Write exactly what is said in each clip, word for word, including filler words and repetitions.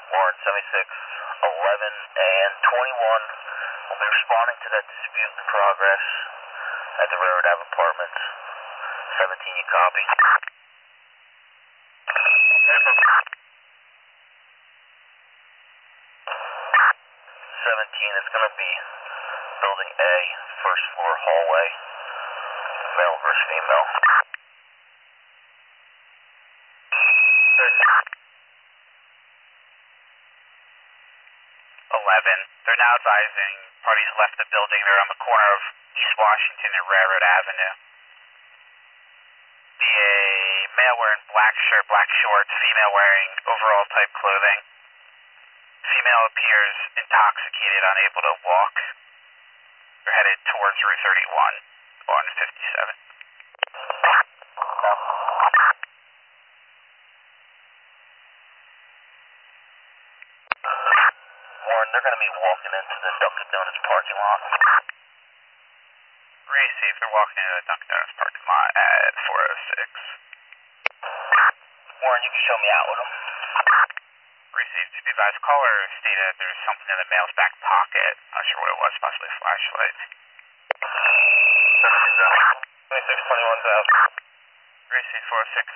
Warren seventy-six, eleven, and twenty-one will be responding to that dispute in progress at the Railroad Ave Apartments. seventeen, you copy? seventeen is going to be Building A, first floor hallway, male versus female. eleven. They're now advising parties left the building. They're on the corner of East Washington and Railroad Avenue. Be a male wearing black shirt, black shorts, female wearing overall type clothing. Female appears intoxicated, unable to walk. They're headed towards Route thirty-one on fifty-seven. Warren, they're going to be walking into the Dunkin' Donuts parking lot. Receive, they're walking into the Dunkin' Donuts parking lot at four oh six. Warren, you can show me out with them. Received. To be advised, caller stated there's something in the male's back pocket. Not sure what it was, possibly a flashlight. twenty-six twenty-one thousand. Received four oh six.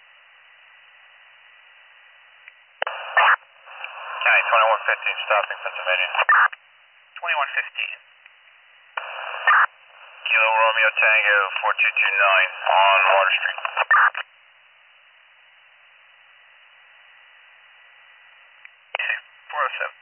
County twenty-one fifteen, stopping Pennsylvania. twenty-one fifteen. Kilo Romeo Tango four two two nine on Water Street. four oh seven.